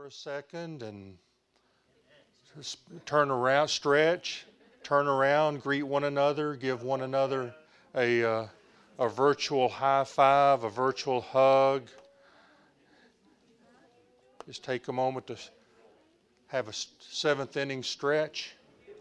for a second and just turn around, stretch, turn around, greet one another, give one another a virtual high five, a virtual hug. Just take a moment to have a seventh inning stretch.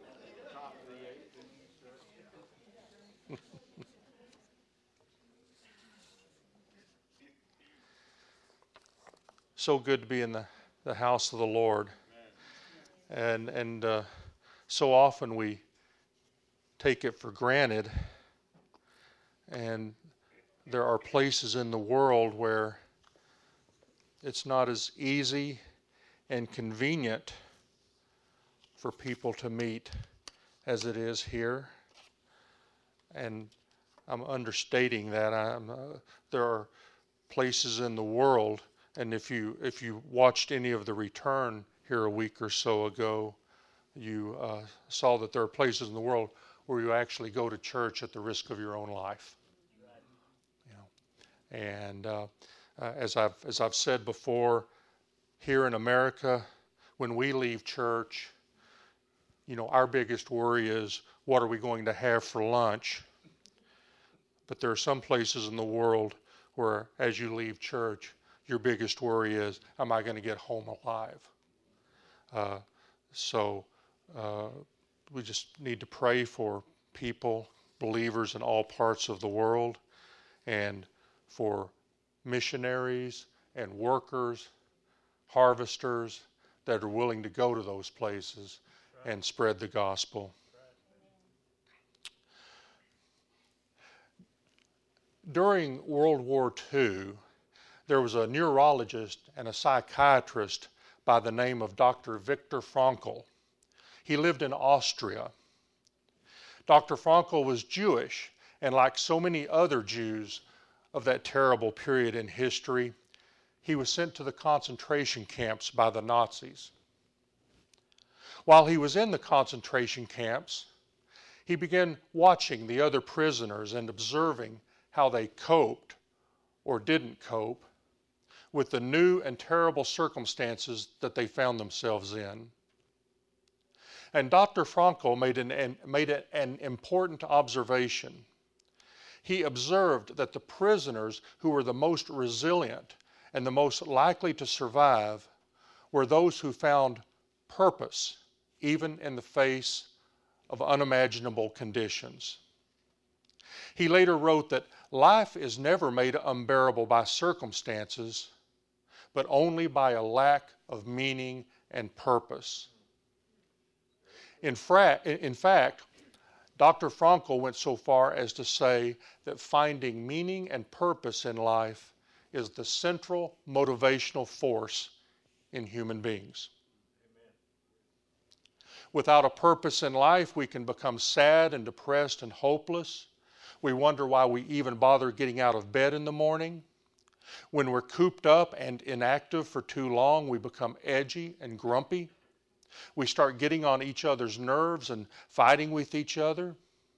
So good to be in the house of the Lord. And so often we take it for granted. And there are places in the world where it's not as easy and convenient for people to meet as it is here. And I'm understating that. There are places in the world, and if you watched any of the return here a week or so ago, you saw that there are places in the world where you actually go to church at the risk of your own life. You know, and as I've said before, here in America, when we leave church, you know, our biggest worry is, what are we going to have for lunch? But there are some places in the world where, as you leave church, your biggest worry is, am I going to get home alive? So we just need to pray for people, believers in all parts of the world, and for missionaries and workers, harvesters that are willing to go to those places and spread the gospel. During World War II, there was a neurologist and a psychiatrist by the name of Dr. Viktor Frankl. He lived in Austria. Dr. Frankl was Jewish, and like so many other Jews of that terrible period in history, he was sent to the concentration camps by the Nazis. While he was in the concentration camps, he began watching the other prisoners and observing how they coped or didn't cope with the new and terrible circumstances that they found themselves in. And Dr. Frankl made an important observation. He observed that the prisoners who were the most resilient and the most likely to survive were those who found purpose, even in the face of unimaginable conditions. He later wrote that life is never made unbearable by circumstances, but only by a lack of meaning and purpose. In fact, Dr. Frankl went so far as to say that finding meaning and purpose in life is the central motivational force in human beings. Amen. Without a purpose in life, we can become sad and depressed and hopeless. We wonder why we even bother getting out of bed in the morning. When we're cooped up and inactive for too long, we become edgy and grumpy. We start getting on each other's nerves and fighting with each other.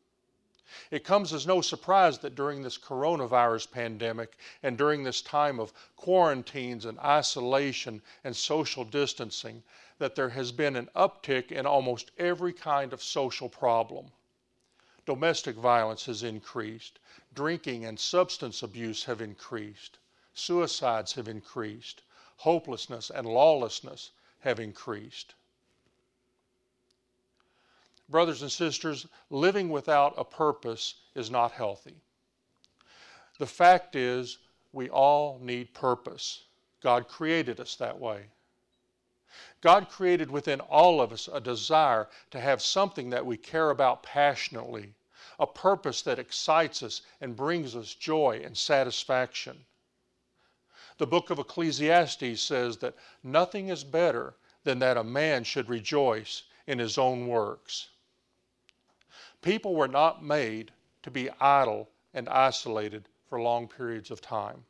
It comes as no surprise that during this coronavirus pandemic and during this time of quarantines and isolation and social distancing, that there has been an uptick in almost every kind of social problem. Domestic violence has increased. Drinking and substance abuse have increased. Suicides have increased. Hopelessness and lawlessness have increased. Brothers and sisters, living without a purpose is not healthy. The fact is, we all need purpose. God created us that way. God created within all of us a desire to have something that we care about passionately, a purpose that excites us and brings us joy and satisfaction. The book of Ecclesiastes says that nothing is better than that a man should rejoice in his own works. People were not made to be idle and isolated for long periods of time.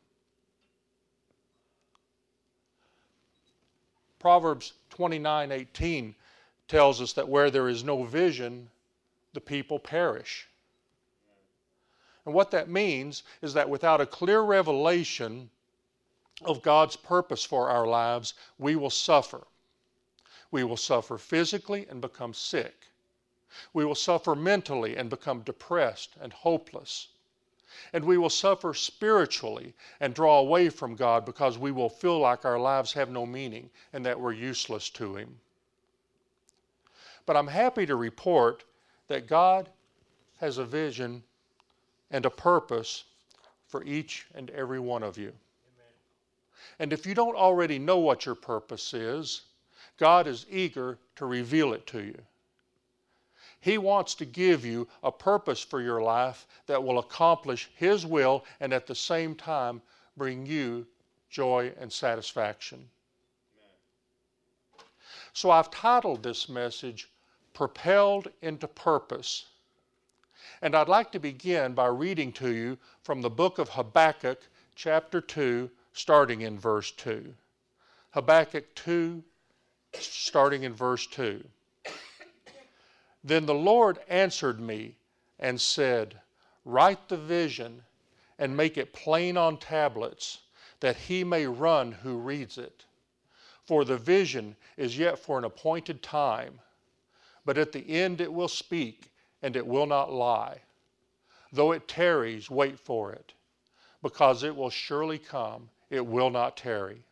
Proverbs 29:18 tells us that where there is no vision, the people perish. And what that means is that without a clear revelation of God's purpose for our lives, we will suffer. We will suffer physically and become sick. We will suffer mentally and become depressed and hopeless. And we will suffer spiritually and draw away from God because we will feel like our lives have no meaning and that we're useless to Him. But I'm happy to report that God has a vision and a purpose for each and every one of you. Amen. And if you don't already know what your purpose is, God is eager to reveal it to you. He wants to give you a purpose for your life that will accomplish His will and at the same time bring you joy and satisfaction. Amen. So I've titled this message, Propelled into Purpose. And I'd like to begin by reading to you from the book of Habakkuk, chapter 2, starting in verse 2. Habakkuk 2, starting in verse 2. Then the Lord answered me and said, Write the vision and make it plain on tablets, that he may run who reads it. For the vision is yet for an appointed time, but at the end it will speak, and it will not lie. Though it tarries, wait for it, because it will surely come, it will not tarry.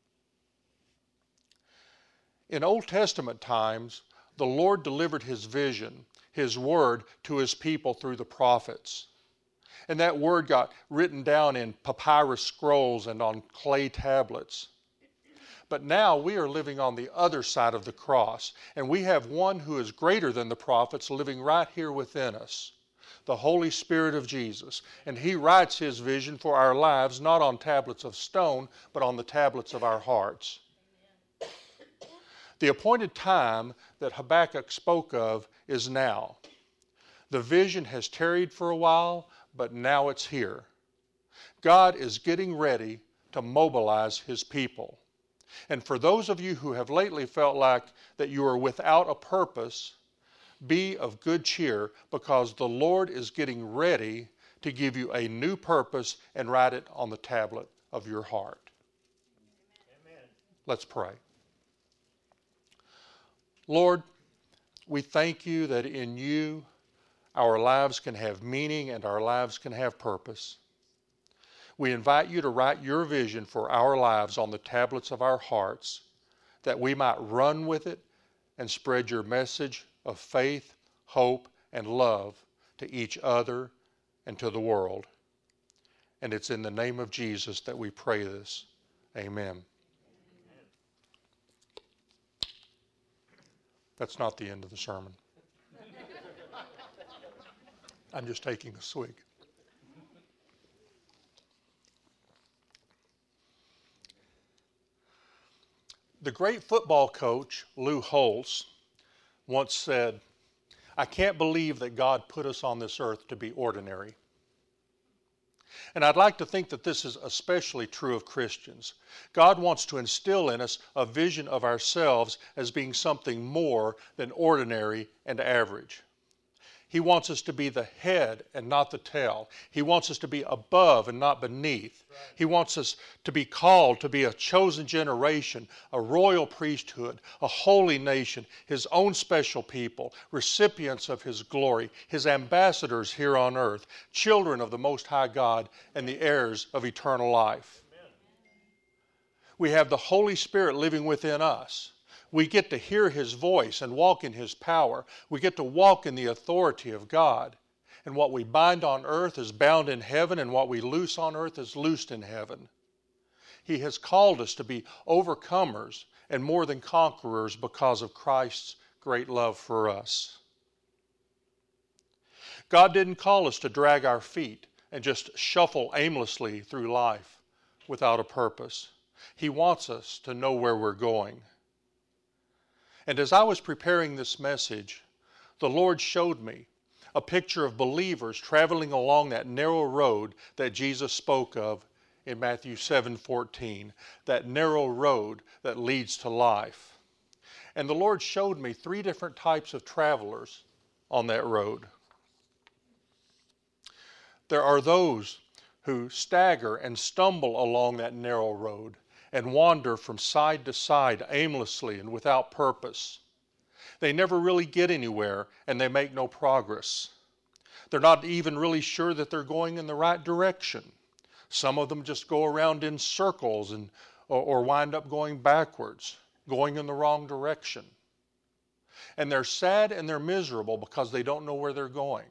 In Old Testament times, the Lord delivered His vision, His word, to His people through the prophets. And that word got written down in papyrus scrolls and on clay tablets. But now we are living on the other side of the cross, and we have one who is greater than the prophets living right here within us, the Holy Spirit of Jesus. And He writes His vision for our lives not on tablets of stone, but on the tablets of our hearts. The appointed time that Habakkuk spoke of is now. The vision has tarried for a while, but now it's here. God is getting ready to mobilize His people. And for those of you who have lately felt like that you are without a purpose, be of good cheer, because the Lord is getting ready to give you a new purpose and write it on the tablet of your heart. Amen. Let's pray. Lord, we thank You that in You our lives can have meaning and our lives can have purpose. We invite You to write Your vision for our lives on the tablets of our hearts, that we might run with it and spread Your message of faith, hope, and love to each other and to the world. And it's in the name of Jesus that we pray this. Amen. That's not the end of the sermon. I'm just taking a swig. The great football coach, Lou Holtz, once said, I can't believe that God put us on this earth to be ordinary. And I'd like to think that this is especially true of Christians. God wants to instill in us a vision of ourselves as being something more than ordinary and average. He wants us to be the head and not the tail. He wants us to be above and not beneath. Right. He wants us to be called to be a chosen generation, a royal priesthood, a holy nation, His own special people, recipients of His glory, His ambassadors here on earth, children of the Most High God, and the heirs of eternal life. Amen. We have the Holy Spirit living within us. We get to hear His voice and walk in His power. We get to walk in the authority of God. And what we bind on earth is bound in heaven, and what we loose on earth is loosed in heaven. He has called us to be overcomers and more than conquerors because of Christ's great love for us. God didn't call us to drag our feet and just shuffle aimlessly through life without a purpose. He wants us to know where we're going. And as I was preparing this message, the Lord showed me a picture of believers traveling along that narrow road that Jesus spoke of in Matthew 7:14, that narrow road that leads to life. And the Lord showed me 3 different types of travelers on that road. There are those who stagger and stumble along that narrow road and wander from side to side aimlessly and without purpose. They never really get anywhere, and they make no progress. They're not even really sure that they're going in the right direction. Some of them just go around in circles or wind up going backwards, going in the wrong direction. And they're sad and they're miserable because they don't know where they're going.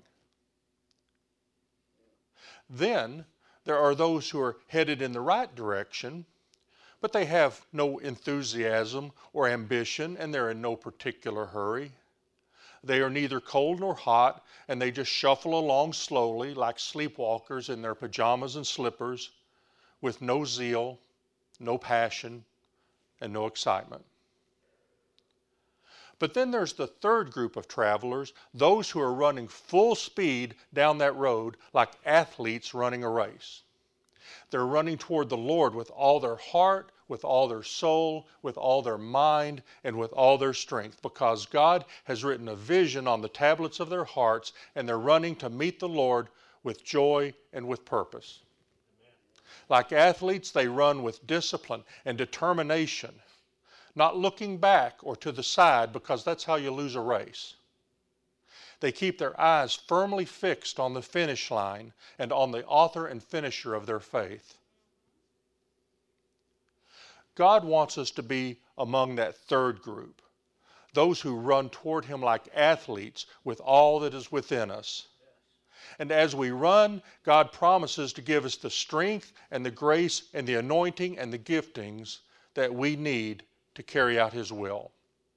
Then there are those who are headed in the right direction, but they have no enthusiasm or ambition, and they're in no particular hurry. They are neither cold nor hot, and they just shuffle along slowly like sleepwalkers in their pajamas and slippers, with no zeal, no passion, and no excitement. But then there's the third group of travelers, those who are running full speed down that road like athletes running a race. They're running toward the Lord with all their heart, with all their soul, with all their mind, and with all their strength, because God has written a vision on the tablets of their hearts, and they're running to meet the Lord with joy and with purpose. Like athletes, they run with discipline and determination, not looking back or to the side, because that's how you lose a race. They keep their eyes firmly fixed on the finish line and on the author and finisher of their faith. God wants us to be among that third group, those who run toward Him like athletes with all that is within us. And as we run, God promises to give us the strength and the grace and the anointing and the giftings that we need to carry out His will.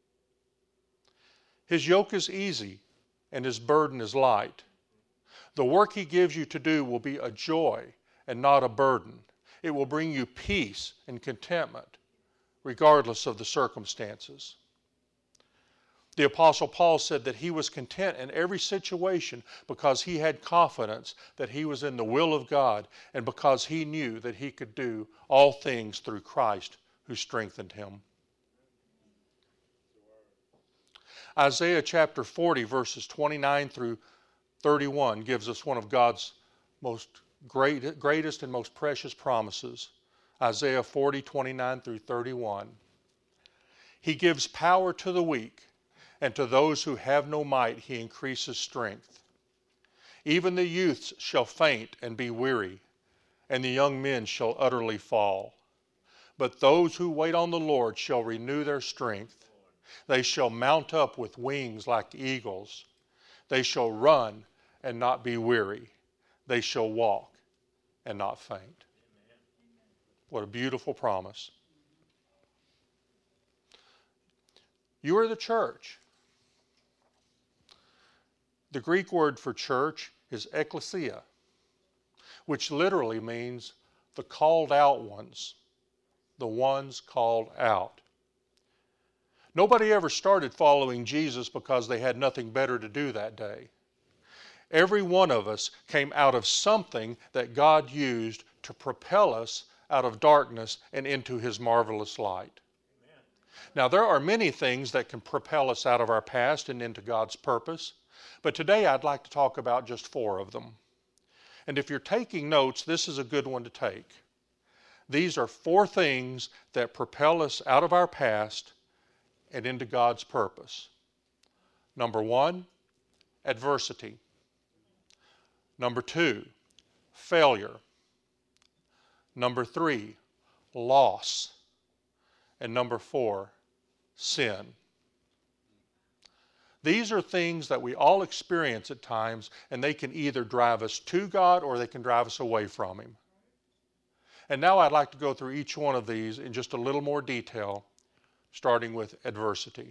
His yoke is easy and His burden is light. The work He gives you to do will be a joy and not a burden. It will bring you peace and contentment, regardless of the circumstances. The Apostle Paul said that he was content in every situation because he had confidence that he was in the will of God, and because he knew that he could do all things through Christ who strengthened him. Isaiah chapter 40, verses 29 through 31 gives us one of God's greatest and most precious promises. Isaiah 40, 29 through 31. He gives power to the weak, and to those who have no might He increases strength. Even the youths shall faint and be weary, and the young men shall utterly fall. But those who wait on the Lord shall renew their strength. They shall mount up with wings like eagles. They shall run and not be weary. They shall walk and not faint. What a beautiful promise. You are the church. The Greek word for church is ekklesia, which literally means the called out ones, the ones called out. Nobody ever started following Jesus because they had nothing better to do that day. Every one of us came out of something that God used to propel us out of darkness and into His marvelous light. Amen. Now, there are many things that can propel us out of our past and into God's purpose, but today I'd like to talk about just 4 of them. And if you're taking notes, this is a good one to take. These are 4 things that propel us out of our past and into God's purpose. Number 1, adversity. Number 2, failure. Number 3, loss. And number 4, sin. These are things that we all experience at times, and they can either drive us to God or they can drive us away from Him. And now I'd like to go through each one of these in just a little more detail, starting with adversity.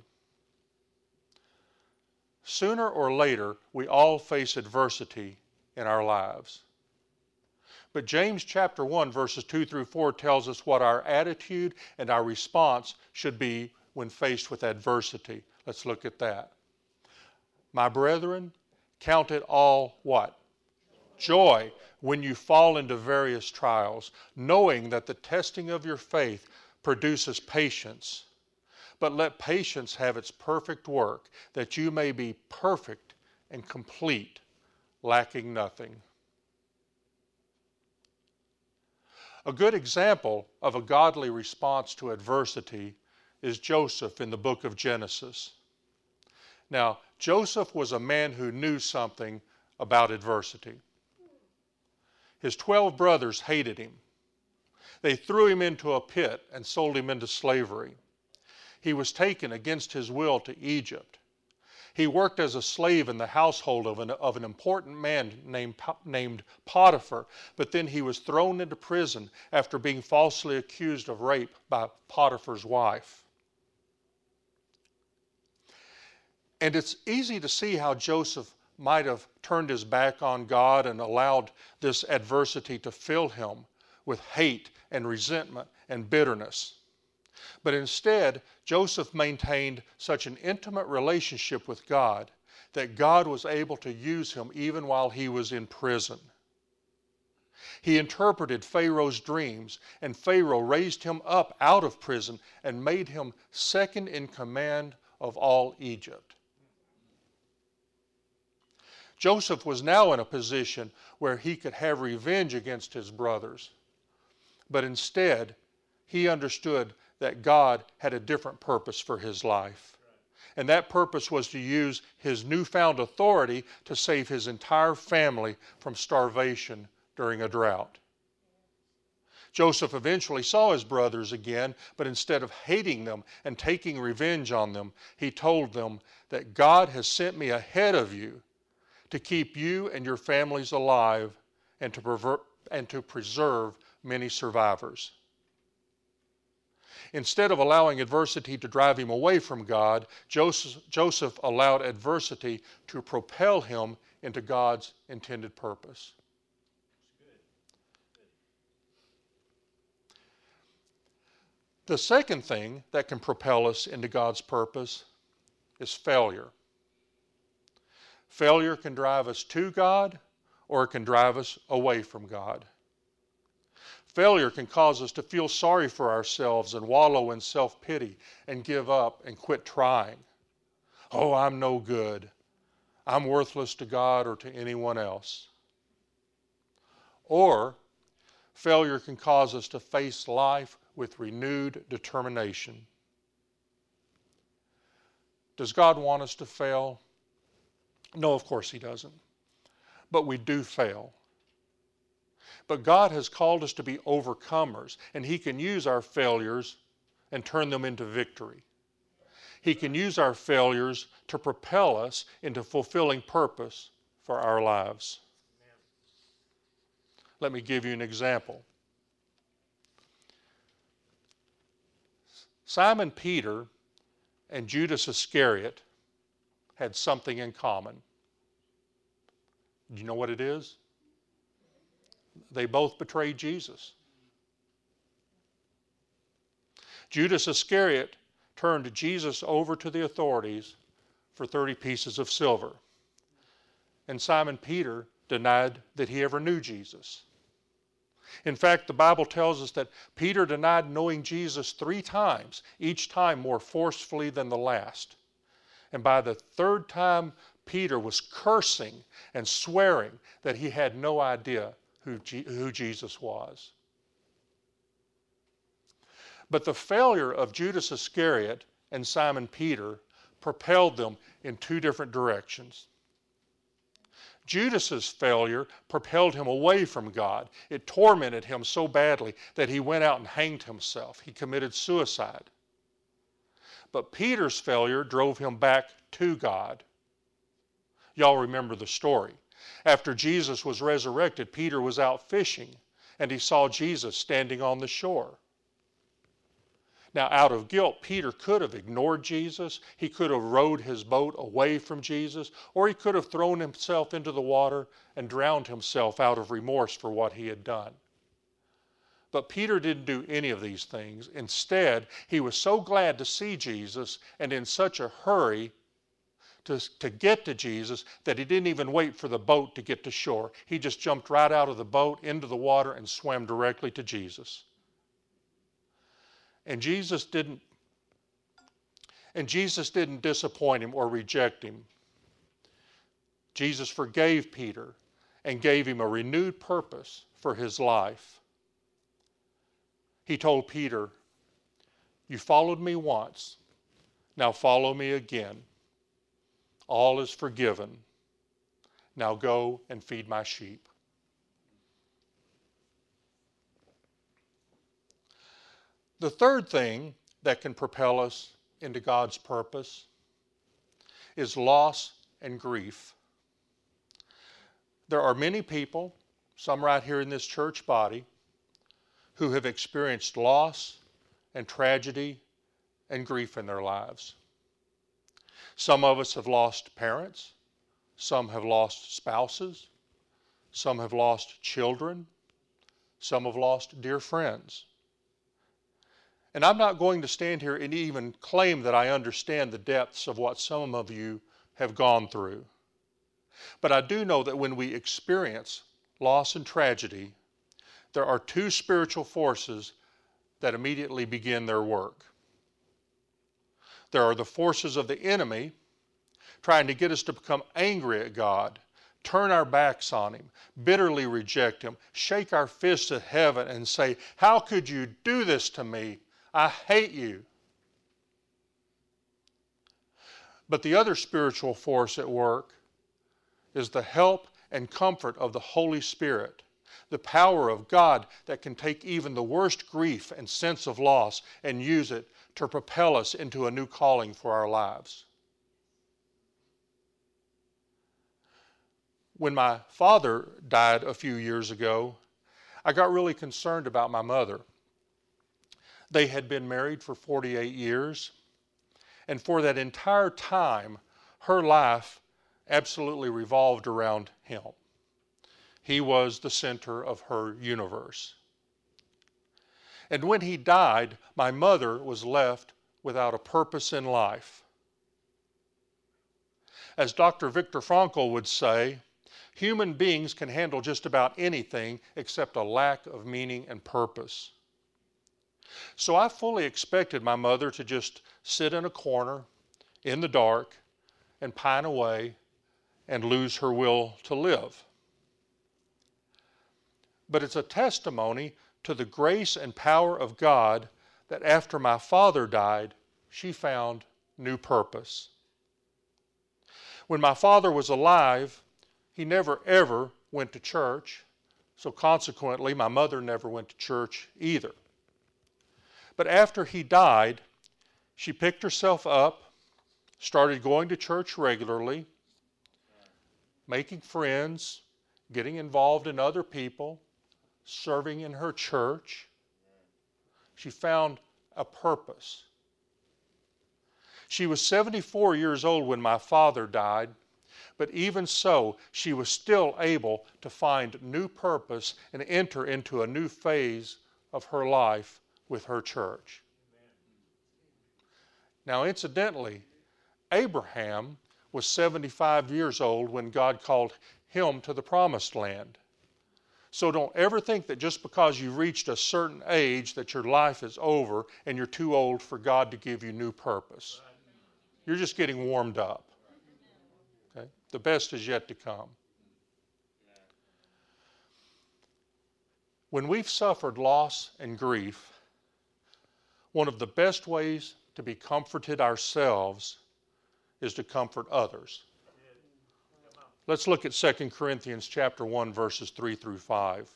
Sooner or later, we all face adversity in our lives. But James chapter 1, verses 2 through 4 tells us what our attitude and our response should be when faced with adversity. Let's look at that. My brethren, count it all what? Joy when you fall into various trials, knowing that the testing of your faith produces patience. But let patience have its perfect work, that you may be perfect and complete, lacking nothing. A good example of a godly response to adversity is Joseph in the book of Genesis. Now, Joseph was a man who knew something about adversity. His 12 brothers hated him. They threw him into a pit and sold him into slavery. He was taken against his will to Egypt. He worked as a slave in the household of an important man named Potiphar, but then he was thrown into prison after being falsely accused of rape by Potiphar's wife. And it's easy to see how Joseph might have turned his back on God and allowed this adversity to fill him with hate and resentment and bitterness. But instead, Joseph maintained such an intimate relationship with God that God was able to use him even while he was in prison. He interpreted Pharaoh's dreams, and Pharaoh raised him up out of prison and made him second in command of all Egypt. Joseph was now in a position where he could have revenge against his brothers, but instead he understood that God had a different purpose for his life. And that purpose was to use his newfound authority to save his entire family from starvation during a drought. Joseph eventually saw his brothers again, but instead of hating them and taking revenge on them, he told them that God has sent me ahead of you to keep you and your families alive and to preserve many survivors. Instead of allowing adversity to drive him away from God, Joseph allowed adversity to propel him into God's intended purpose. The second thing that can propel us into God's purpose is failure. Failure can drive us to God, or it can drive us away from God. Failure can cause us to feel sorry for ourselves and wallow in self-pity and give up and quit trying. Oh, I'm no good. I'm worthless to God or to anyone else. Or failure can cause us to face life with renewed determination. Does God want us to fail? No, of course He doesn't. But we do fail. But God has called us to be overcomers, and He can use our failures and turn them into victory. He can use our failures to propel us into fulfilling purpose for our lives. Let me give you an example. Simon Peter and Judas Iscariot had something in common. Do you know what it is? They both betrayed Jesus. Judas Iscariot turned Jesus over to the authorities for 30 pieces of silver. And Simon Peter denied that he ever knew Jesus. In fact, the Bible tells us that Peter denied knowing Jesus 3 times, each time more forcefully than the last. And by the 3rd time, Peter was cursing and swearing that he had no idea who Jesus was. But the failure of Judas Iscariot and Simon Peter propelled them in 2 different directions. Judas's failure propelled him away from God. It tormented him so badly that he went out and hanged himself. He committed suicide. But Peter's failure drove him back to God. Y'all remember the story. After Jesus was resurrected, Peter was out fishing, and he saw Jesus standing on the shore. Now, out of guilt, Peter could have ignored Jesus. He could have rowed his boat away from Jesus, or he could have thrown himself into the water and drowned himself out of remorse for what he had done. But Peter didn't do any of these things. Instead, he was so glad to see Jesus and in such a hurry to get to Jesus that he didn't even wait for the boat to get to shore. He just jumped right out of the boat into the water and swam directly to Jesus. And Jesus didn't disappoint him or reject him. Jesus forgave Peter and gave him a renewed purpose for his life. He told Peter, "You followed me once, now follow me again. All is forgiven. Now go and feed my sheep." The third thing that can propel us into God's purpose is loss and grief. There are many people, some right here in this church body, who have experienced loss and tragedy and grief in their lives. Some of us have lost parents, some have lost spouses, some have lost children, some have lost dear friends. And I'm not going to stand here and even claim that I understand the depths of what some of you have gone through. But I do know that when we experience loss and tragedy, there are two spiritual forces that immediately begin their work. There are the forces of the enemy trying to get us to become angry at God, turn our backs on Him, bitterly reject Him, shake our fists at heaven and say, "How could you do this to me? I hate you." But the other spiritual force at work is the help and comfort of the Holy Spirit, the power of God that can take even the worst grief and sense of loss and use it to propel us into a new calling for our lives. When my father died a few years ago, I got really concerned about my mother. They had been married for 48 years, and for that entire time, her life absolutely revolved around him. He was the center of her universe. And when he died, my mother was left without a purpose in life. As Dr. Viktor Frankl would say, human beings can handle just about anything except a lack of meaning and purpose. So I fully expected my mother to just sit in a corner in the dark and pine away and lose her will to live. But it's a testimony to the grace and power of God that after my father died, she found new purpose. When my father was alive, he never ever went to church, so consequently my mother never went to church either. But after he died, she picked herself up, started going to church regularly, making friends, getting involved in other people, serving in her church. She found a purpose. She was 74 years old when my father died, but even so, she was still able to find new purpose and enter into a new phase of her life with her church. Now, incidentally, Abraham was 75 years old when God called him to the promised land. So don't ever think that just because you've reached a certain age that your life is over and you're too old for God to give you new purpose. You're just getting warmed up. Okay? The best is yet to come. When we've suffered loss and grief, one of the best ways to be comforted ourselves is to comfort others. Let's look at 2 Corinthians chapter 1, verses 3 through 5.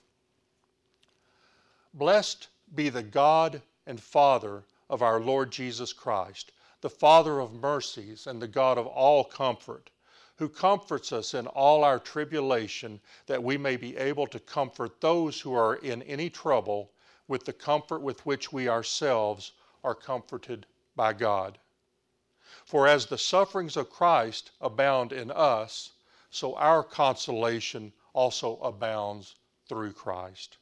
Blessed be the God and Father of our Lord Jesus Christ, the Father of mercies and the God of all comfort, who comforts us in all our tribulation, that we may be able to comfort those who are in any trouble with the comfort with which we ourselves are comforted by God. For as the sufferings of Christ abound in us, so our consolation also abounds through Christ.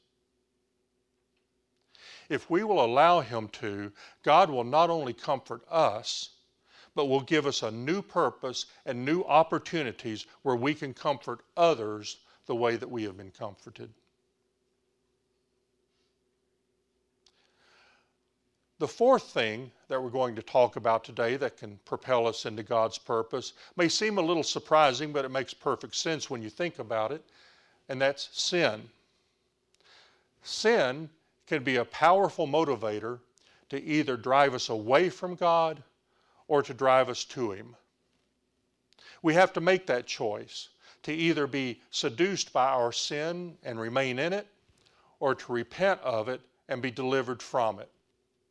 If we will allow Him to, God will not only comfort us, but will give us a new purpose and new opportunities where we can comfort others the way that we have been comforted. The fourth thing that we're going to talk about today that can propel us into God's purpose may seem a little surprising, but it makes perfect sense when you think about it, and that's sin. Sin can be a powerful motivator to either drive us away from God or to drive us to Him. We have to make that choice to either be seduced by our sin and remain in it, or to repent of it and be delivered from it.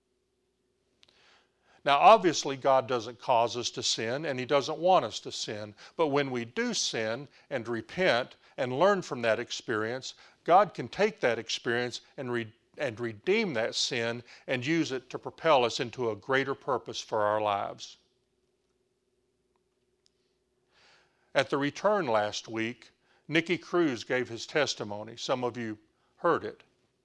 Now, obviously, God doesn't cause us to sin, and He doesn't want us to sin. But when we do sin and repent and learn from that experience, God can take that experience and redeem that sin and use it to propel us into a greater purpose for our lives. At the return last week, Nicky Cruz gave his testimony. Some of you heard it.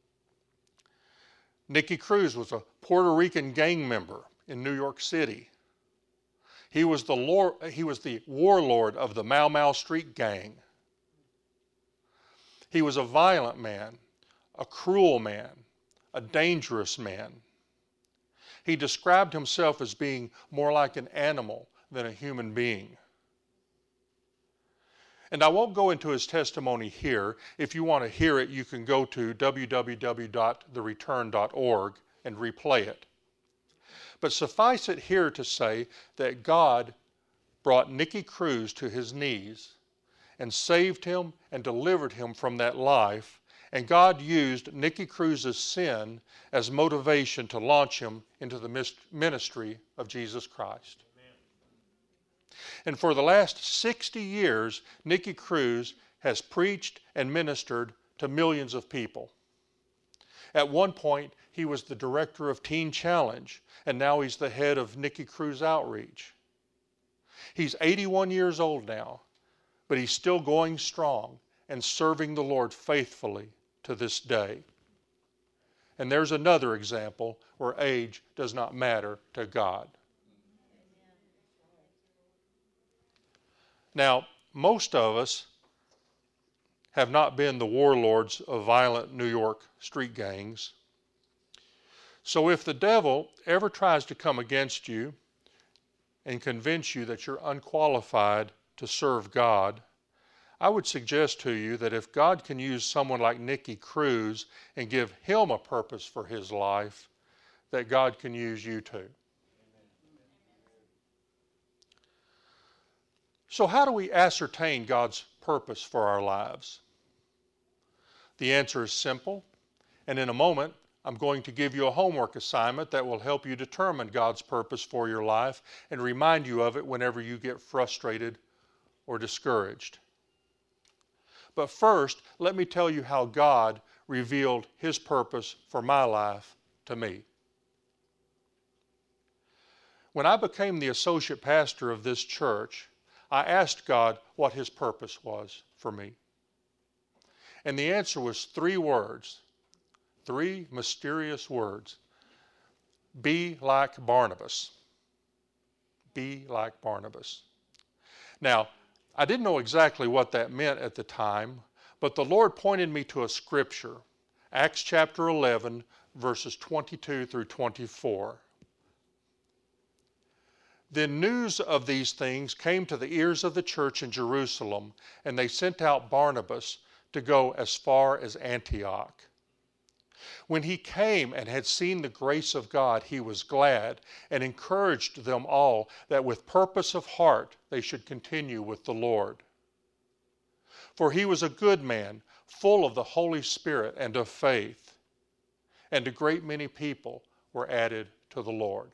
Nicky Cruz was a Puerto Rican gang member in New York City. He was the warlord of the Mau Mau Street Gang. He was a violent man, a cruel man, a dangerous man. He described himself as being more like an animal than a human being. And I won't go into his testimony here. If you want to hear it, you can go to www.thereturn.org and replay it. But suffice it here to say that God brought Nicky Cruz to his knees and saved him and delivered him from that life. And God used Nicky Cruz's sin as motivation to launch him into the ministry of Jesus Christ. And for the last 60 years, Nicky Cruz has preached and ministered to millions of people. At one point, he was the director of Teen Challenge, and now he's the head of Nicky Cruz Outreach. He's 81 years old now, but he's still going strong and serving the Lord faithfully to this day. And there's another example where age does not matter to God. Now, most of us have not been the warlords of violent New York street gangs. So if the devil ever tries to come against you and convince you that you're unqualified to serve God, I would suggest to you that if God can use someone like Nicky Cruz and give him a purpose for his life, that God can use you too. So how do we ascertain God's purpose for our lives? The answer is simple, and in a moment I'm going to give you a homework assignment that will help you determine God's purpose for your life and remind you of it whenever you get frustrated or discouraged. But first, let me tell you how God revealed His purpose for my life to me. When I became the associate pastor of this church, I asked God what His purpose was for me. And the answer was 3 words, 3 mysterious words. Be like Barnabas. Be like Barnabas. Now, I didn't know exactly what that meant at the time, but the Lord pointed me to a scripture, Acts chapter 11, verses 22 through 24. Then news of these things came to the ears of the church in Jerusalem, and they sent out Barnabas to go as far as Antioch. When he came and had seen the grace of God, he was glad and encouraged them all that with purpose of heart they should continue with the Lord. For he was a good man, full of the Holy Spirit and of faith, and a great many people were added to the Lord.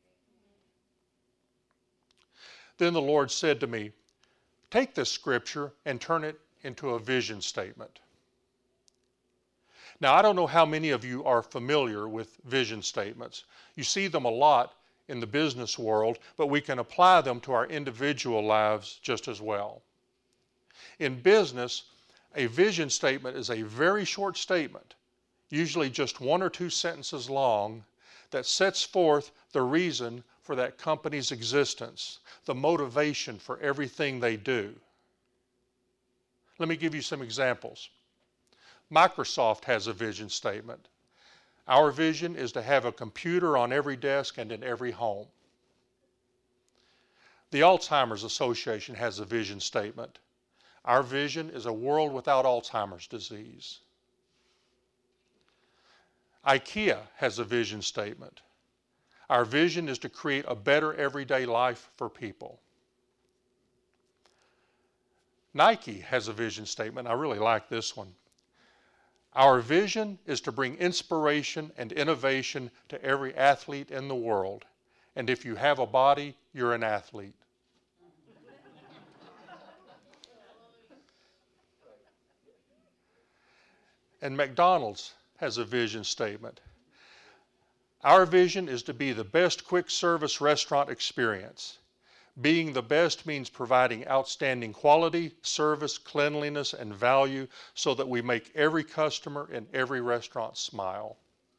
Then the Lord said to me, take this scripture and turn it into a vision statement. Now, I don't know how many of you are familiar with vision statements. You see them a lot in the business world, but we can apply them to our individual lives just as well. In business, a vision statement is a very short statement, usually just 1 or 2 sentences long, that sets forth the reason for that company's existence, the motivation for everything they do. Let me give you some examples. Microsoft has a vision statement. Our vision is to have a computer on every desk and in every home. The Alzheimer's Association has a vision statement. Our vision is a world without Alzheimer's disease. IKEA has a vision statement. Our vision is to create a better everyday life for people. Nike has a vision statement. I really like this one. Our vision is to bring inspiration and innovation to every athlete in the world. And if you have a body, you're an athlete. And McDonald's has a vision statement. Our vision is to be the best quick service restaurant experience. Being the best means providing outstanding quality, service, cleanliness, and value so that we make every customer in every restaurant smile.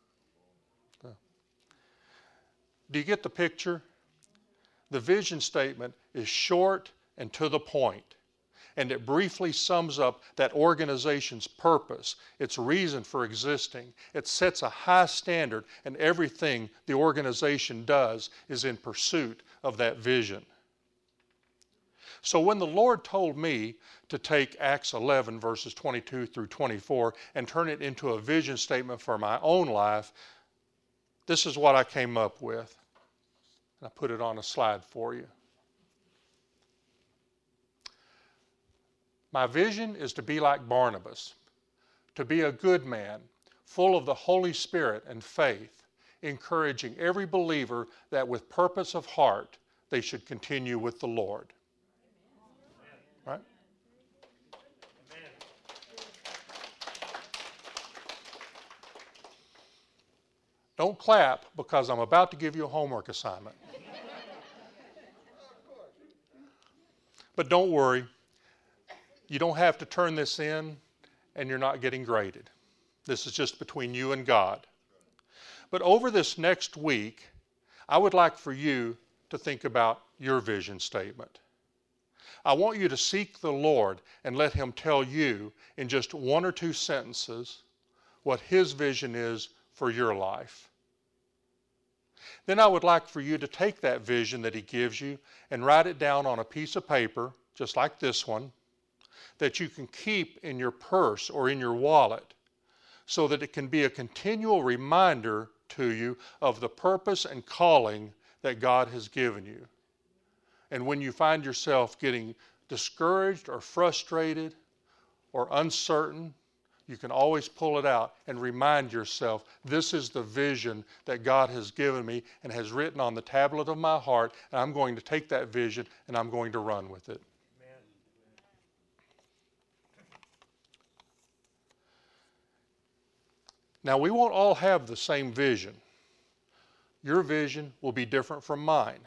Do you get the picture? The vision statement is short and to the point, and it briefly sums up that organization's purpose, its reason for existing. It sets a high standard, and everything the organization does is in pursuit of that vision. So when the Lord told me to take Acts 11 verses 22 through 24 and turn it into a vision statement for my own life, this is what I came up with. And I put it on a slide for you. My vision is to be like Barnabas, to be a good man, full of the Holy Spirit and faith, encouraging every believer that with purpose of heart they should continue with the Lord. Right? Don't clap because I'm about to give you a homework assignment. But don't worry, you don't have to turn this in and you're not getting graded. This is just between you and God. But over this next week, I would like for you to think about your vision statement. I want you to seek the Lord and let Him tell you in just one or two sentences what His vision is for your life. Then I would like for you to take that vision that He gives you and write it down on a piece of paper, just like this one, that you can keep in your purse or in your wallet so that it can be a continual reminder to you of the purpose and calling that God has given you. And when you find yourself getting discouraged or frustrated or uncertain, you can always pull it out and remind yourself, this is the vision that God has given me and has written on the tablet of my heart, and I'm going to take that vision and I'm going to run with it. Amen. Now, we won't all have the same vision. Your vision will be different from mine.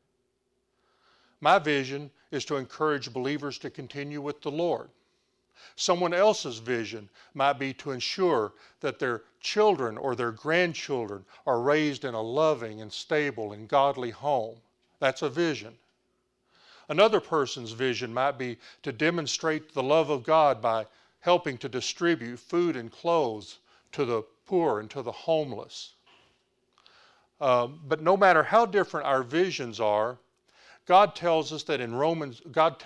My vision is to encourage believers to continue with the Lord. Someone else's vision might be to ensure that their children or their grandchildren are raised in a loving and stable and godly home. That's a vision. Another person's vision might be to demonstrate the love of God by helping to distribute food and clothes to the poor and to the homeless. But no matter how different our visions are, God tells us in Romans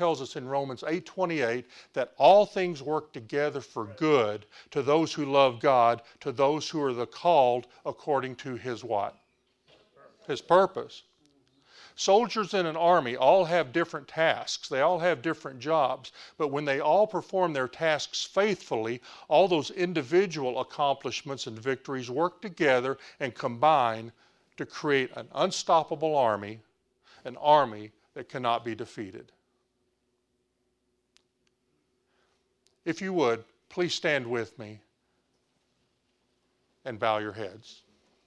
8:28 that all things work together for good to those who love God, to those who are the called according to His what? His purpose. Soldiers in an army all have different tasks. They all have different jobs. But when they all perform their tasks faithfully, all those individual accomplishments and victories work together and combine to create an unstoppable army, an army that cannot be defeated. If you would, please stand with me and bow your heads.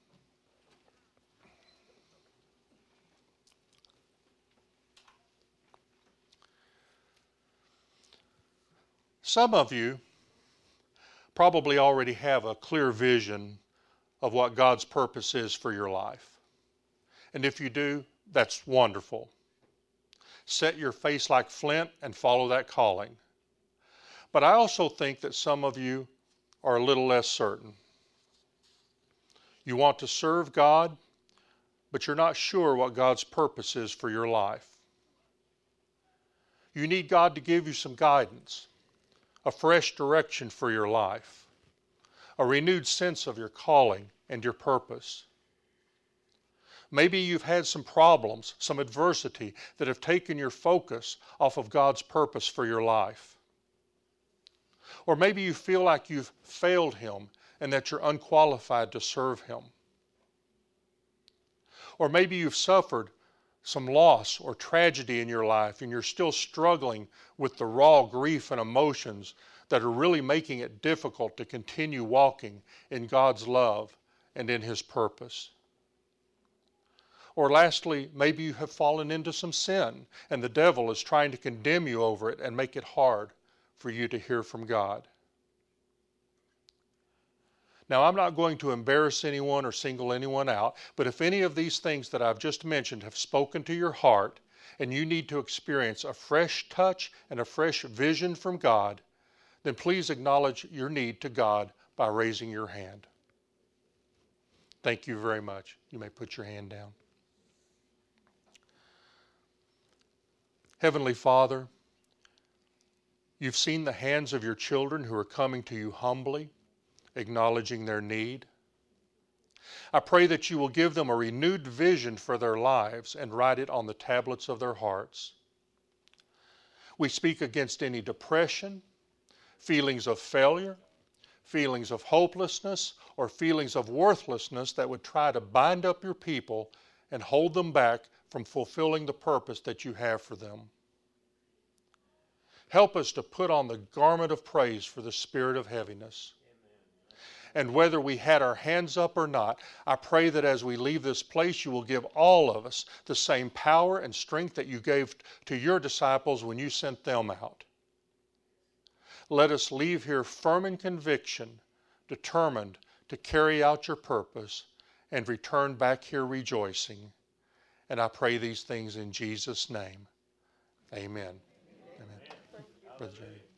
Some of you probably already have a clear vision of what God's purpose is for your life. And if you do, that's wonderful. Set your face like flint and follow that calling. But I also think that some of you are a little less certain. You want to serve God, but you're not sure what God's purpose is for your life. You need God to give you some guidance, a fresh direction for your life, a renewed sense of your calling and your purpose. Maybe you've had some problems, some adversity that have taken your focus off of God's purpose for your life. Or maybe you feel like you've failed Him and that you're unqualified to serve Him. Or maybe you've suffered some loss or tragedy in your life and you're still struggling with the raw grief and emotions that are really making it difficult to continue walking in God's love and in His purpose. Or lastly, maybe you have fallen into some sin and the devil is trying to condemn you over it and make it hard for you to hear from God. Now, I'm not going to embarrass anyone or single anyone out, but if any of these things that I've just mentioned have spoken to your heart and you need to experience a fresh touch and a fresh vision from God, then please acknowledge your need to God by raising your hand. Thank you very much. You may put your hand down. Heavenly Father, you've seen the hands of your children who are coming to you humbly, acknowledging their need. I pray that you will give them a renewed vision for their lives and write it on the tablets of their hearts. We speak against any depression, feelings of failure, feelings of hopelessness, or feelings of worthlessness that would try to bind up your people and hold them back from fulfilling the purpose that you have for them. Help us to put on the garment of praise for the spirit of heaviness. And whether we had our hands up or not, I pray that as we leave this place, you will give all of us the same power and strength that you gave to your disciples when you sent them out. Let us leave here firm in conviction, determined to carry out your purpose, and return back here rejoicing. And I pray these things in Jesus' name. Amen. Amen. Brother Jerry.